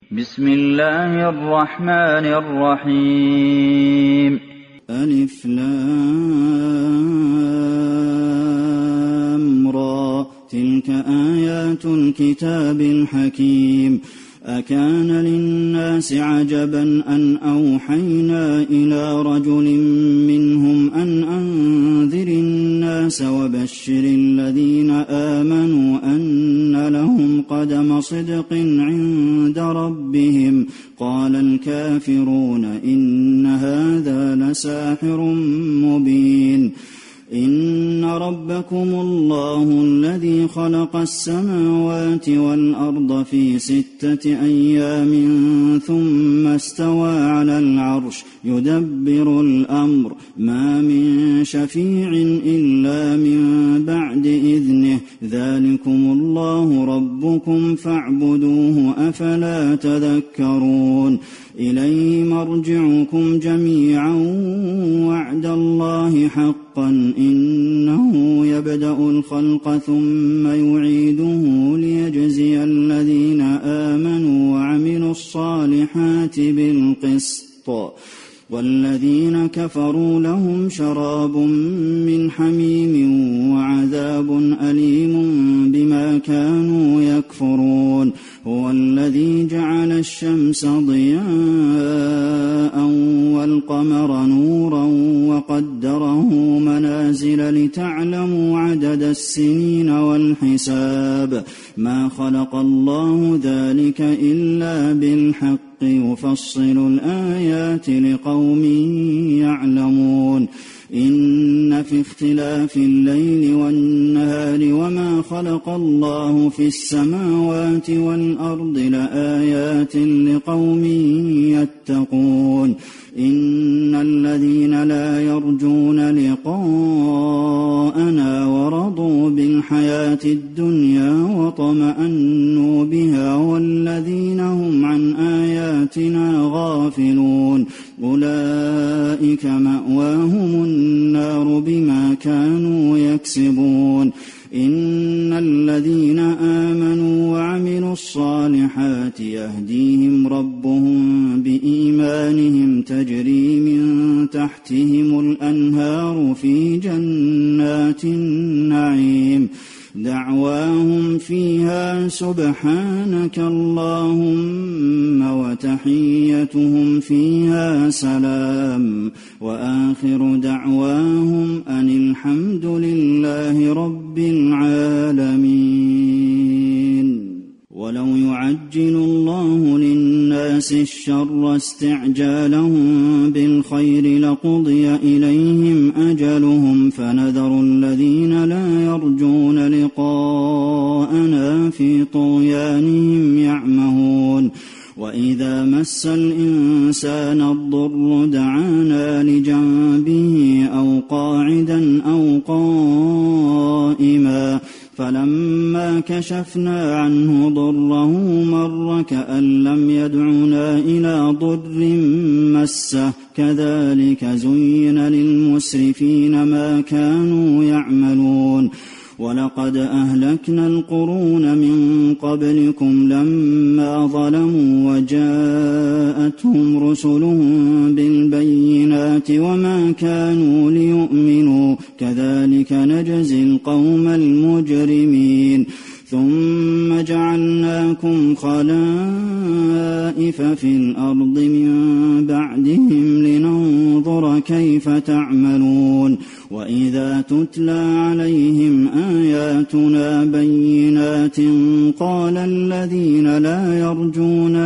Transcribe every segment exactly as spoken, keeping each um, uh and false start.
بسم الله الرحمن الرحيم. ألف لام را، تلك آيات الكتاب الحكيم. أكان للناس عجبا أن أوحينا إلى رجل منهم أن أنذر الناس وبشر الذين آمنوا أن لهم قدم صدق عند ربهم. قال الكافرون إن هذا لساحر مبين. إن ربكم الله الذي خلق السماوات والأرض في ستة أيام ثم استوى على العرش يدبر الأمر، ما من شفيع إلا من بعد إذنه، ذلكم الله ربكم فاعبدوه أفلا تذكرون. إليه مرجعكم جميعا وعد الله حقا، إنه يبدأ الخلق ثم يعيده ليجزي الذين آمنوا وعملوا الصالحات بالقسط، والذين كفروا لهم شراب من حميم وعذاب أليم بما كانوا يكفرون. هو الذي جعل الشمس ضياء والقمر نورا وقدره منازل لتعلموا عدد السنين والحساب، ما خلق الله ذلك إلا بالحق، يفصل الآيات لقوم يعلمون. إن في اختلاف الليل والنهار وما خلق الله في السماوات والأرض لآيات لقوم يتقون. إن الذين لا يرجون لقاءنا ورضوا بالحياة الدنيا وطمأنوا بها والذين هم عن آياتنا غافلون أولئك مأواهم النار بما كانوا يكسبون. إن الذين آمنوا وعملوا الصالحات يهديهم ربهم بإيمانهم، تجري من تحتهم الأنهار في جنات النعيم، دعواهم فيها سبحانك اللهم وتحيتهم فيها سلام، وآخر دعواهم أن الحمد لله رب العالمين. ولو يعجل الله للناس الشر استعجالهم بالخير لقضي إليهم أجلهم، فنذر الذين لا يرجون لقاءنا في طغيانهم يعمهون. وإذا مس الإنسان الضر دعانا لجنبه أو قاعدا أو قائما، فلما كشفنا عنه ضره مر كأن لم يدعنا إلى ضر مسه، كذلك زين للمسرفين ما كانوا يعملون. ولقد أهلكنا القرون من قبلكم لما ظلموا وجاءتهم رسلهم بالبينات وما كانوا ليؤمنوا، كذلك نجزي القوم المجرمين. ثم جعلناكم خلائف في الأرض من بعدهم لننظر كيف تعملون. وإذا تتلى عليهم آياتنا بينات قال الذين لا يرجون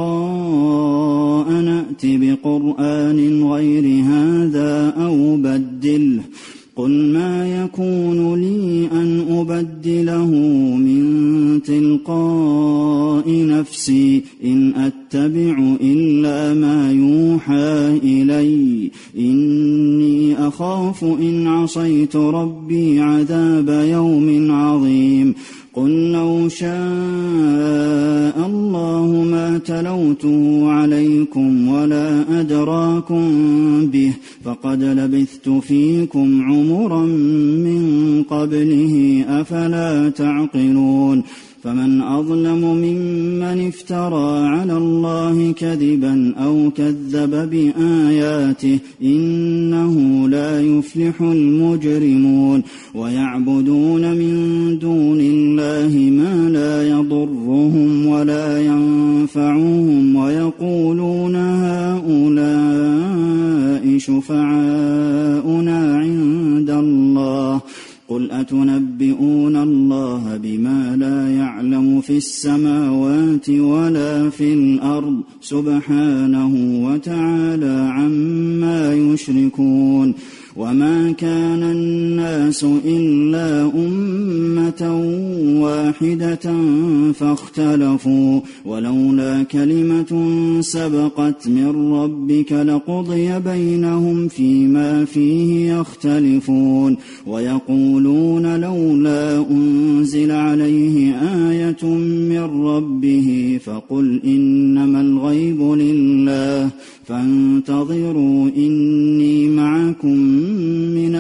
لقاء نأت بقرآن غير هذا أو بدله، قل ما يكون لي أن أبدله من تلقاء نفسي، إن أتبع إلا ما يوحى إلي، إني أخاف إن عصيت ربي عذاب يوم عظيم. قل لو شاء الله ما تلوته عليكم ولا أدراكم به، فقد لبثت فيكم عمرا من قبله أفلا تعقلون. فمن أظلم ممن افترى على الله كذبا أو كذب بآياته إنه لا يفلح المجرمون ويعبدون من دون الله ما لا يضرهم ولا ينفعهم ويقولون هؤلاء شفعاؤنا عند الله قل أتنبئون الله بما لا يعلم في السماوات ولا في الأرض سبحانه وتعالى عما يشركون وما كان الناس إلا أمة واحدة فاختلفوا ولولا كلمة سبقت من ربك لقضي بينهم فيما فيه يختلفون ويقولون لولا أنزل عليه آية من ربه فقل إنما الغيب لله فانتظروا إني معكم من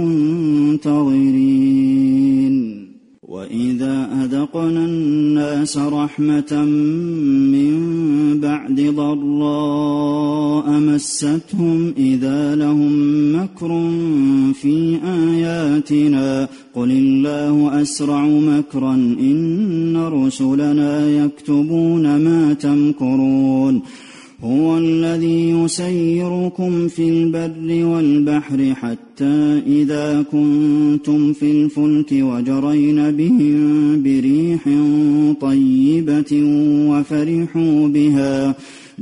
المنتظرين وإذا أذقنا الناس رحمة من بعد ضراء مستهم إذا لهم مكر في آياتنا قل الله أسرع مكرا إن رسلنا يكتبون ما تمكرون هو الذي يسيركم في البر والبحر حتى إذا كنتم في الفلك وجرين بهم بريح طيبة وفرحوا بها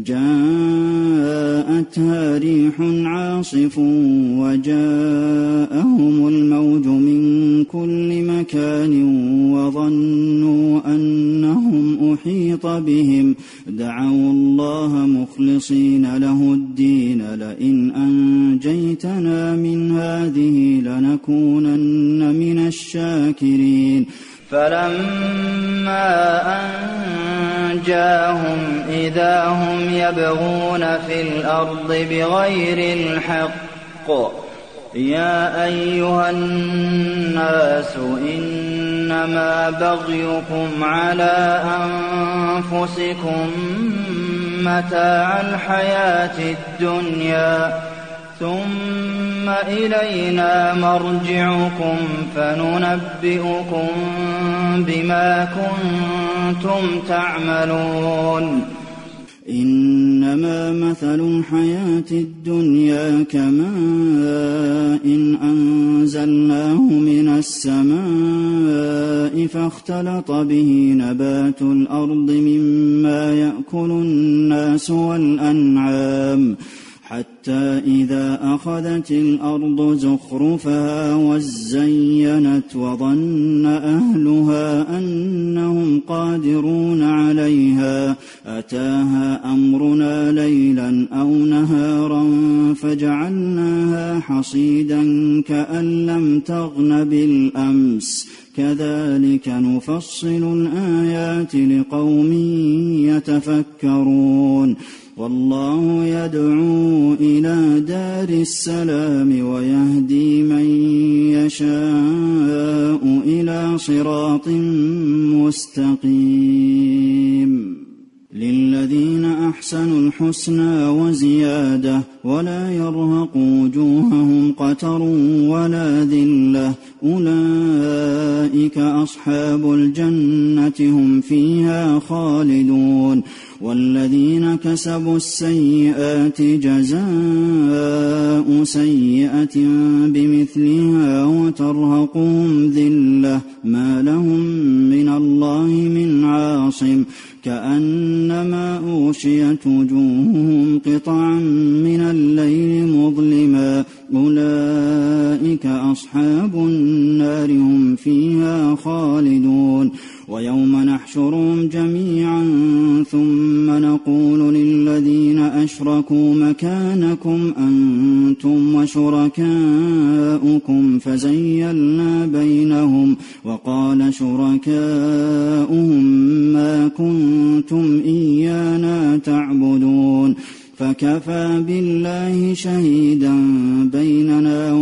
جاءتها ريح عاصف وجاءهم الموج من كل مكان وظنوا أنهم أحيط بهم دعوا الله مخلصين له الدين لئن أنجيتنا من هذه لنكونن من الشاكرين فلما أنجاهم إذا هم يبغون في الأرض بغير الحق يا أيها الناس إنما بغيكم على أنفسكم متاع الحياة الدنيا ثم إلينا مرجعكم فننبئكم بما كنتم تعملون إنما مثل الحياة الدنيا كماء إن أنزلناه من السماء فاختلط به نبات الأرض مما يأكل الناس والأنعام حتى إذا أخذت الأرض زخرفها وزينت وظن أهلها أنهم قادرون عليها أتاها أمرنا ليلا أو نهارا فجعلناها حصيدا كأن لم تغن بالأمس كذلك نفصل الآيات لقوم يتفكرون والله يدعو إلى دار السلام ويهدي من يشاء إلى صراط مستقيم للذين أحسنوا الحسنى وزيادة ولا يرهق وجوههم قتر ولا ذلة أولئك أصحاب الجنة هم فيها خالدون والذين كسبوا السيئات جزاء سيئة بمثلها وترهقهم ذلة ما لهم من الله من عاصم كأنما أغشيت وجوههم قطعا من الليل مظلما أولئك أصحاب النار هم فيها خالدون ويوم نحشرهم جميعا ثم نقول للذين أشركوا مكانكم أنتم وشركاؤكم فزيلنا بينهم وقال شركاؤهم ما كنتم إيانا تعبدون فكفى بالله شهيدا بيننا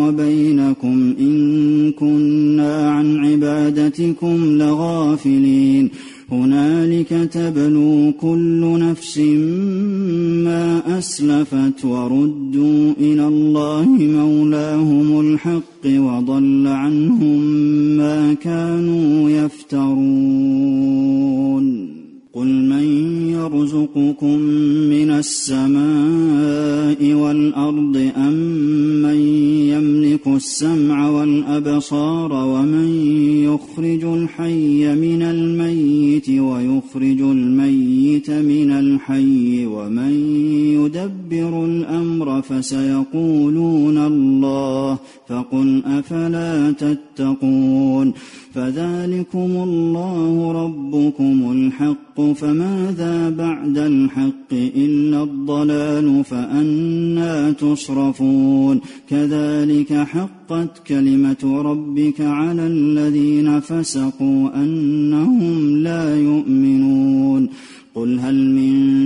وبينكم إن كنا عن عبادتكم لغافلين كذلك تبلو كل نفس ما أسلفت وردوا إلى الله مولاهم الحق وضل عنهم ما كانوا يفترون قل من يرزقكم من السماء والأرض أم من يملك السمع والأبصار ومن يخرج الحي من الميت ويخرج الميت من الحي ومن يدبر الأمر فسيقولون الله فقل أفلا تتقون فذلكم الله ربكم الحق فماذا بعد الحق إلا الضلال فأنى تصرفون كذلك حقت كلمة ربك على الذين فسقوا أنهم لا يؤمنون قل هل من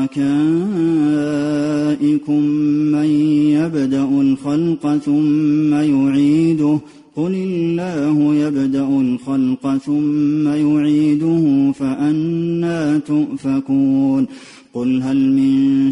شركائكم من يبدأ الخلق ثم يعيده قل الله يبدأ الخلق ثم يعيده فأنى تؤفكون قل هل من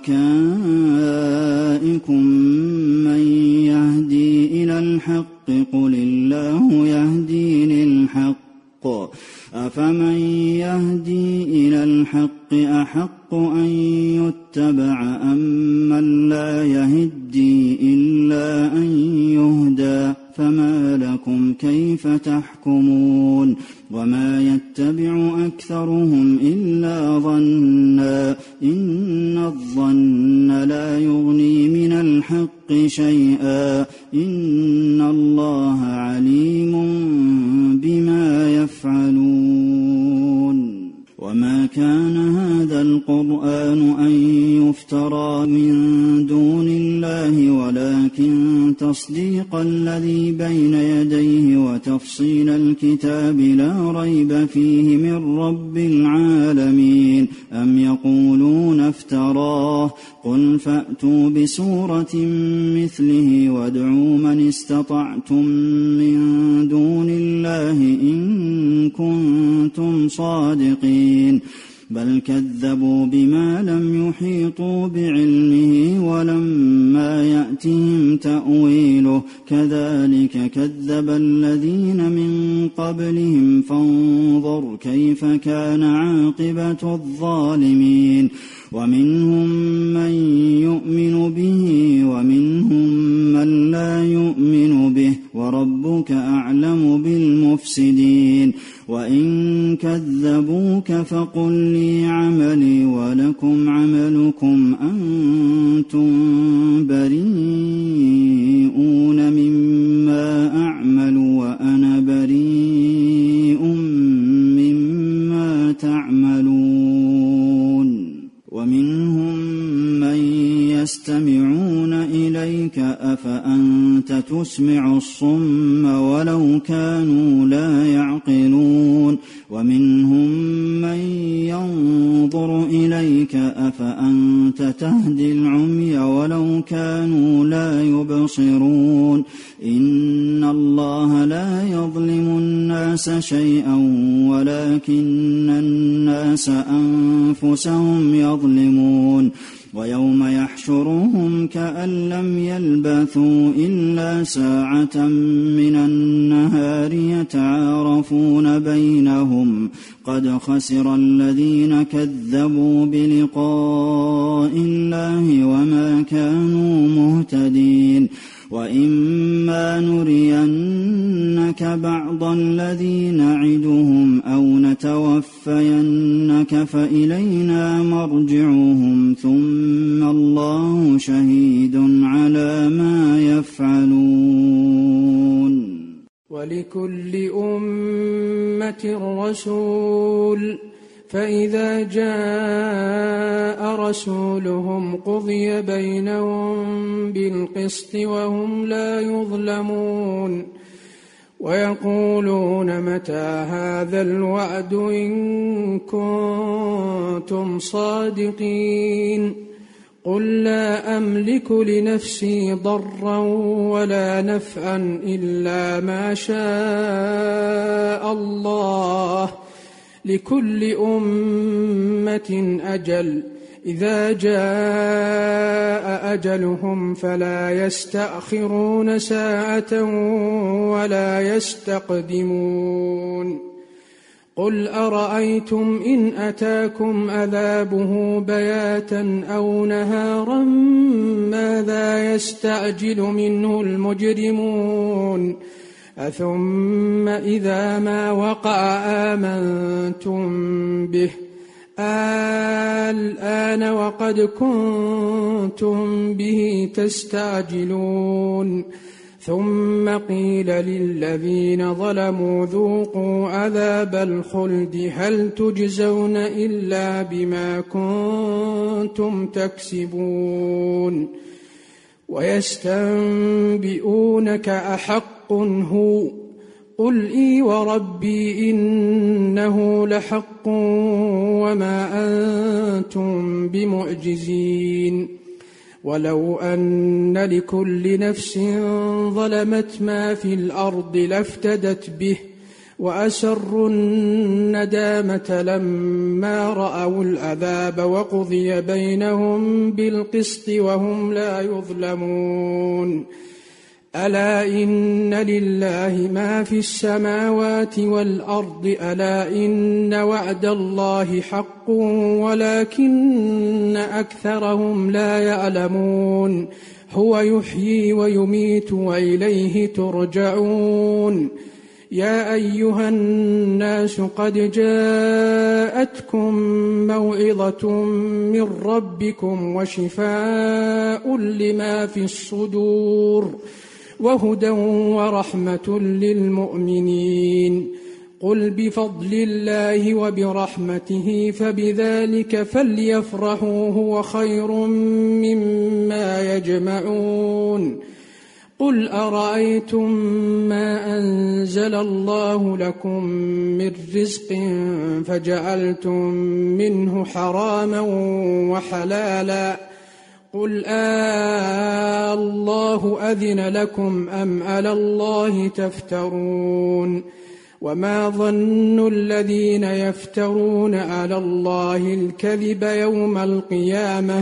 شركائكم من يهدي إلى الحق قل الله يهدي للحق أفمن يهدي إلى الحق أحق أن يتبع أم من لا يهدي إلا أن يهدى فما لكم كيف تحكمون وما يتبع أكثرهم إلا ظنا إن الظن لا يغني من الحق شيئا إن الله عليم بما يفعلون وما كان هذا القرآن أن يفترى من دون الله ولكن تصديق الذي بين يديه وتفصيل الكتاب لا ريب فيه من رب العالمين أم يقولون افتراه قل فأتوا بسورة مثله وادعوا من استطعتم من دون الله إن كنتم صادقين بل كذبوا بما لم يحيطوا بعلمه ولما يأتهم تأويله كذلك كذب الذين من قبلهم فانظر كيف كان عاقبة الظالمين ومنهم من يؤمن به ومنهم من لا يؤمن به وربك أعلم بالمفسدين وإن كذبوك فقل لي عملي ولكم عملكم أنتم بريئون مما أعمل وأنا بريء مما تعملون ومنهم من يستمعون إليك أفأنت تسمع الصم ولو كانوا لا يعقلون ومنهم من ينظر إليك أفأنت تهدي العمي ولو كانوا لا يبصرون إن الله لا يظلم الناس شيئا ولكن الناس أنفسهم يظلمون ويوم يحشرهم كأن لم يلبثوا إلا ساعة من النهار يتعارفون بينهم قد خسر الذين كذبوا بلقاء الله وما كانوا مهتدين وإما نرينك بعض الذي نعدهم أو نتوفينك فإلينا مرجعهم ثم الله شهيد على ما يفعلون ولكل أمة رسول فإذا جاء رسولهم قضي بينهم بالقسط وهم لا يظلمون ويقولون متى هذا الوعد إن كنتم صادقين قل لا أملك لنفسي ضرا ولا نفعا إلا ما شاء الله لكل أمة أجل إذا جاء أجلهم فلا يستأخرون ساعة ولا يستقدمون قل أرأيتم إن أتاكم عذابه بياتا أو نهارا ماذا يستعجل منه المجرمون أثم إذا ما وقع آمنتم به الآن وقد كنتم به تستعجلون ثم قيل للذين ظلموا ذوقوا عذاب الخلد هل تجزون إلا بما كنتم تكسبون ويستنبئونك أحق هو قل إي وربي إنه لحق وما أنتم بمعجزين ولو أن لكل نفس ظلمت ما في الأرض لافتدت به وأسروا الندامة لما رأوا العذاب وقضي بينهم بالقسط وهم لا يظلمون ألا إن لله ما في السماوات والأرض ألا إن وعد الله حق ولكن أكثرهم لا يعلمون هو يحيي ويميت وإليه ترجعون يا أيها الناس قد جاءتكم موعظة من ربكم وشفاء لما في الصدور وهدى ورحمة للمؤمنين قل بفضل الله وبرحمته فبذلك فليفرحوا هو خير مما يجمعون قل أرأيتم ما أنزل الله لكم من رزق فجعلتم منه حراما وحلالا قل آه الله أذن لكم أم على الله تفترون وما ظن الذين يفترون على الله الكذب يوم القيامة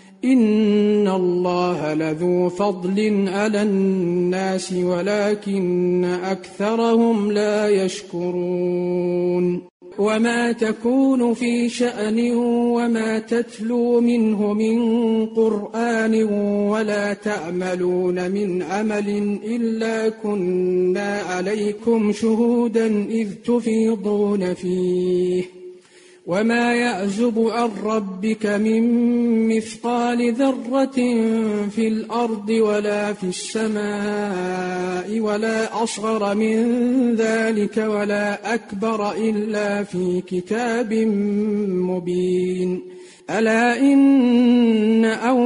إن الله لذو فضل على الناس ولكن أكثرهم لا يشكرون وما تكون في شأن وما تتلو منه من قرآن ولا تعملون من عمل إلا كنا عليكم شهودا إذ تفيضون فيه وما يعزب عن ربك من مثقال ذرة في الأرض ولا في السماء ولا أصغر من ذلك ولا أكبر إلا في كتاب مبين ألا إن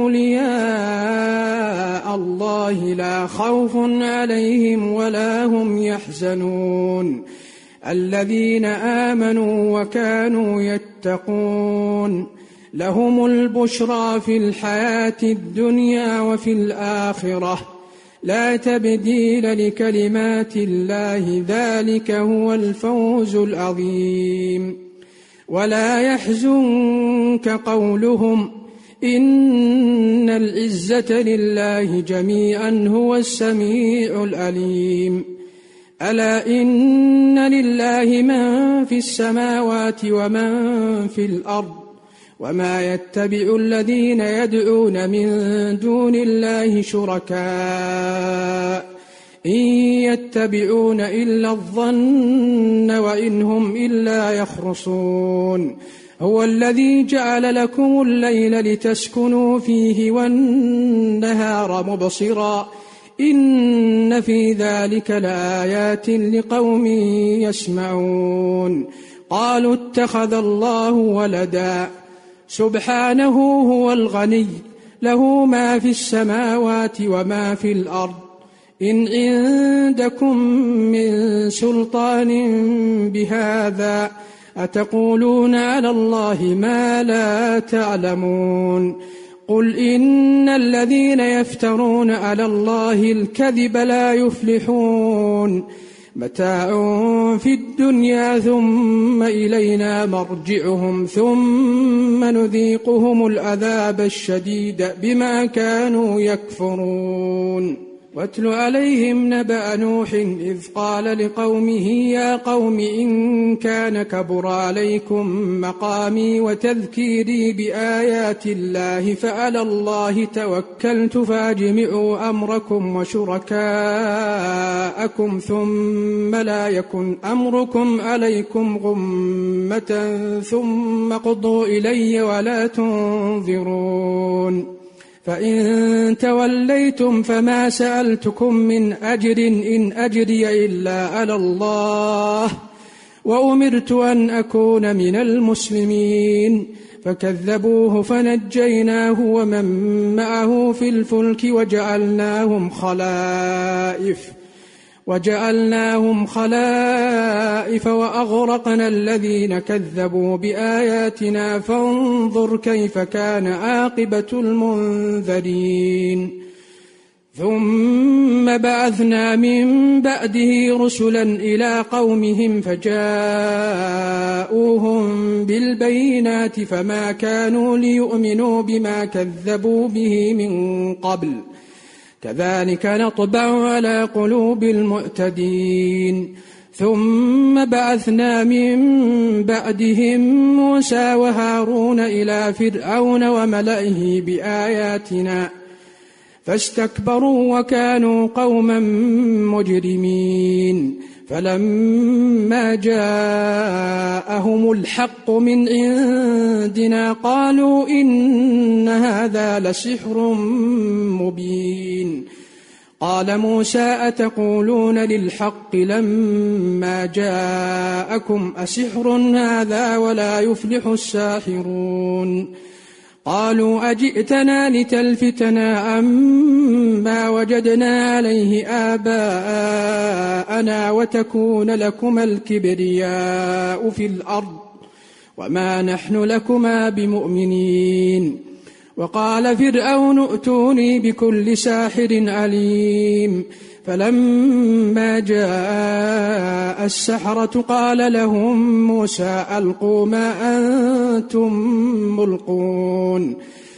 أولياء الله لا خوف عليهم ولا هم يحزنون الذين آمنوا وكانوا يتقون لهم البشرى في الحياة الدنيا وفي الآخرة لا تبديل لكلمات الله ذلك هو الفوز العظيم ولا يحزنك قولهم إن العزة لله جميعا هو السميع العليم ألا إن لله من في السماوات ومن في الأرض وما يتبع الذين يدعون من دون الله شركاء إن يتبعون إلا الظن وإن هم إلا يخرصون هو الذي جعل لكم الليل لتسكنوا فيه والنهار مبصرا إن في ذلك لآيات لقوم يسمعون قالوا اتخذ الله ولدا سبحانه هو الغني له ما في السماوات وما في الأرض إن عندكم من سلطان بهذا أتقولون على الله ما لا تعلمون قل إن الذين يفترون على الله الكذب لا يفلحون متاع في الدنيا ثم إلينا مرجعهم ثم نذيقهم العذاب الشديد بما كانوا يكفرون. واتل عليهم نبأ نوح إذ قال لقومه يا قوم إن كان كبر عليكم مقامي وتذكيري بآيات الله فعلى الله توكلت فاجمعوا أمركم وشركاءكم ثم لا يكن أمركم عليكم غمة ثم قضوا إلي ولا تنظرون. فإن توليتم فما سألتكم من أجر إن أجري إلا على الله وأمرت أن أكون من المسلمين. فكذبوه فنجيناه ومن معه في الفلك وجعلناهم خلائف وجعلناهم خلائف وأغرقنا الذين كذبوا بآياتنا فانظر كيف كان عاقبة المنذرين. ثم بعثنا من بعده رسلا إلى قومهم فجاءوهم بالبينات فما كانوا ليؤمنوا بما كذبوا به من قبل كذلك نطبع على قلوب المعتدين. ثم بعثنا من بعدهم موسى وهارون إلى فرعون وملئه بآياتنا فاستكبروا وكانوا قوما مجرمين. فلما جاءهم الحق من عندنا قالوا إن هذا لسحر مبين. قال موسى أتقولون للحق لما جاءكم أسحر هذا ولا يفلح الساحرون. قالوا أجئتنا لتلفتنا عما وجدنا عليه آباءنا وتكون لكما الكبرياء في الأرض وما نحن لكما بمؤمنين. وقال فرعون ائتوني بكل ساحر عليم. فلما جاء السحرة قال لهم موسى ألقوا ما أنتم ملقون.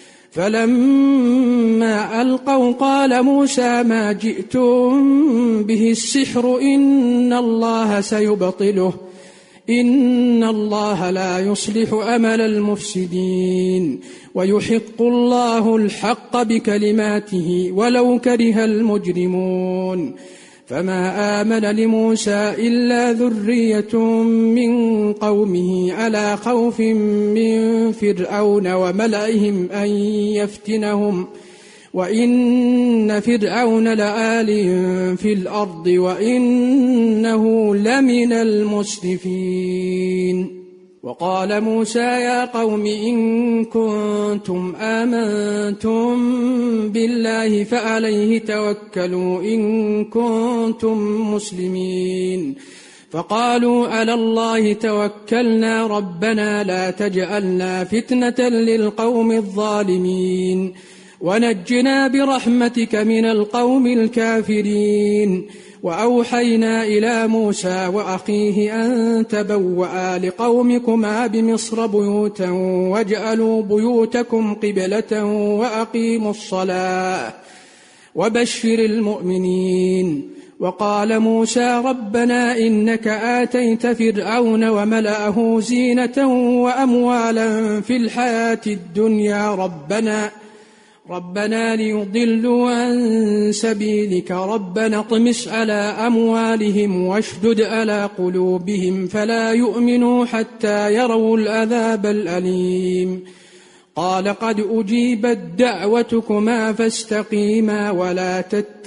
فلما ألقوا قال موسى ما جئتم به السحر إن الله سيبطله إن الله لا يصلح أمل المفسدين ويحق الله الحق بكلماته ولو كره المجرمون. فما آمن لموسى إلا ذرية من قومه على خوف من فرعون وملئهم أن يفتنهم وإن فرعون لآل في الأرض وإنه لمن المسرفين. وقال موسى يا قوم إن كنتم آمنتم بالله فعليه توكلوا إن كنتم مسلمين. فقالوا على الله توكلنا ربنا لا تجعلنا فتنة للقوم الظالمين ونجنا برحمتك من القوم الكافرين. وأوحينا إلى موسى وأخيه أن تبوأ لقومكما بمصر بيوتا واجعلوا بيوتكم قبلة وأقيموا الصلاة وبشر المؤمنين. وقال موسى ربنا إنك آتيت فرعون وملأه زينة وأموالا في الحياة الدنيا ربنا ربنا ليضلوا عن سبيلك ربنا اطمس على أموالهم واشدد على قلوبهم فلا يؤمنوا حتى يروا العذاب الأليم. قال قد أجيبت دعوتكما فاستقيما ولا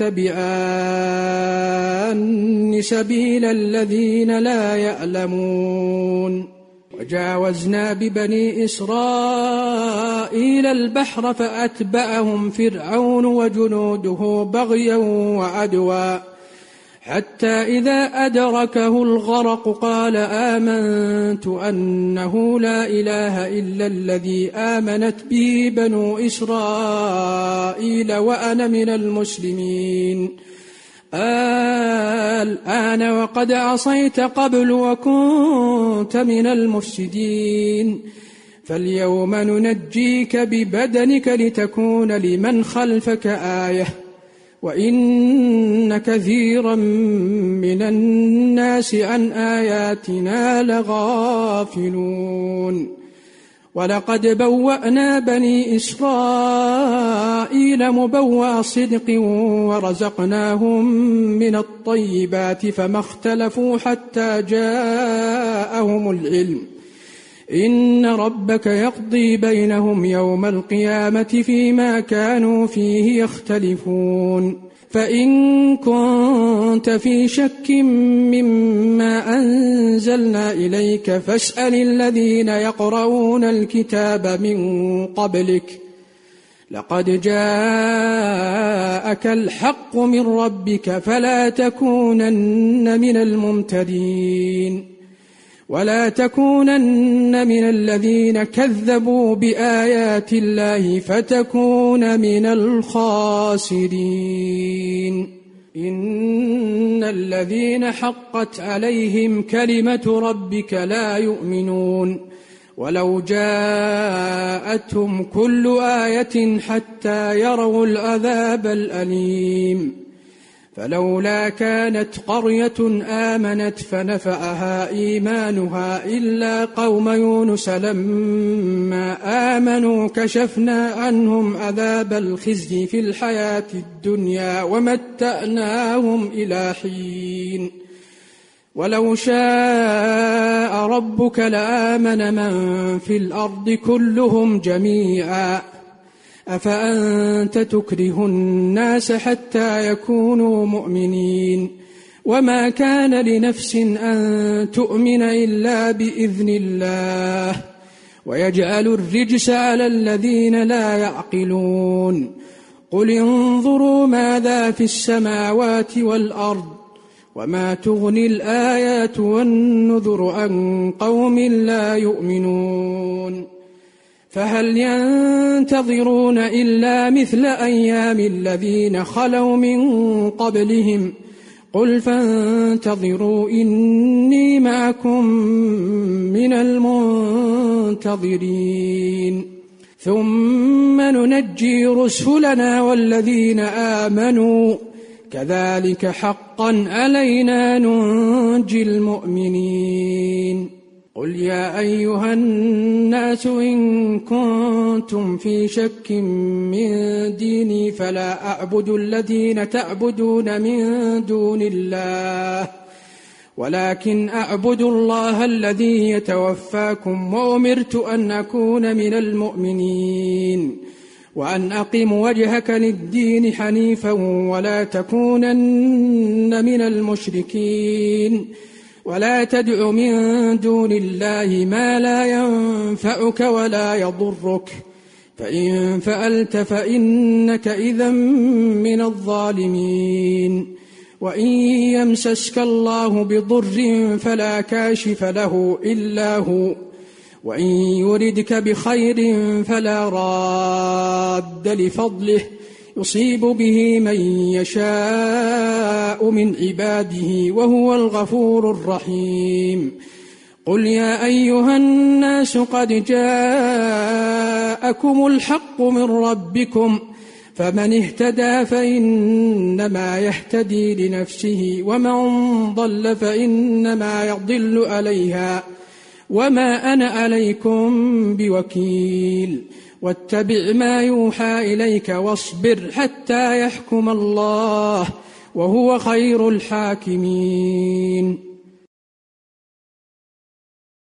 تتبعان سبيل الذين لا يعلمون. وجاوزنا ببني إسرائيل البحر فأتبعهم فرعون وجنوده بغيا وعدوا حتى إذا أدركه الغرق قال آمنت أنه لا إله إلا الذي آمنت به بنو إسرائيل وأنا من المسلمين. الآن وقد عصيت قبل وكنت من المفسدين فاليوم ننجيك ببدنك لتكون لمن خلفك آية وإن كثيرا من الناس عن آياتنا لغافلون ولقد بوأنا بني إسرائيل مبوأ صدق ورزقناهم من الطيبات فما اختلفوا حتى جاءهم العلم إن ربك يقضي بينهم يوم القيامة فيما كانوا فيه يختلفون فإن كنت في شك مما أنزلنا إليك فاسأل الذين يقرؤون الكتاب من قبلك لقد جاءك الحق من ربك فلا تكونن من الممترين ولا تكونن من الذين كذبوا بآيات الله فتكون من الخاسرين إن الذين حقت عليهم كلمة ربك لا يؤمنون ولو جاءتهم كل آية حتى يروا العذاب الأليم فلولا كانت قرية آمنت فنفعها إيمانها إلا قوم يونس لما آمنوا كشفنا عنهم عذاب الخزي في الحياة الدنيا ومتأناهم إلى حين ولو شاء ربك لآمن من في الأرض كلهم جميعا أفأنت تكره الناس حتى يكونوا مؤمنين وما كان لنفس أن تؤمن إلا بإذن الله ويجعل الرجس على الذين لا يعقلون قل انظروا ماذا في السماوات والأرض وما تغني الآيات والنذر عن قوم لا يؤمنون فهل ينتظرون إلا مثل أيام الذين خلوا من قبلهم قل فانتظروا إني معكم من المنتظرين ثم ننجي رسلنا والذين آمنوا كذلك حقا علينا ننجي المؤمنين قل يا أيها الناس إن كنتم في شك من ديني فلا أعبد الذين تعبدون من دون الله ولكن أعبد الله الذي يتوفاكم وأمرت أن أكون من المؤمنين وأن أقم وجهك للدين حنيفا ولا تكونن من المشركين ولا تدع من دون الله ما لا ينفعك ولا يضرك فإن فعلت فإنك إذا من الظالمين وإن يمسسك الله بضر فلا كاشف له إلا هو وإن يردك بخير فلا راد لفضله يصيب به من يشاء من عباده وهو الغفور الرحيم قل يا أيها الناس قد جاءكم الحق من ربكم فمن اهتدى فإنما يهتدي لنفسه ومن ضل فإنما يضل عليها وما أنا عليكم بوكيل واتبع ما يوحى إليك واصبر حتى يحكم الله وهو خير الحاكمين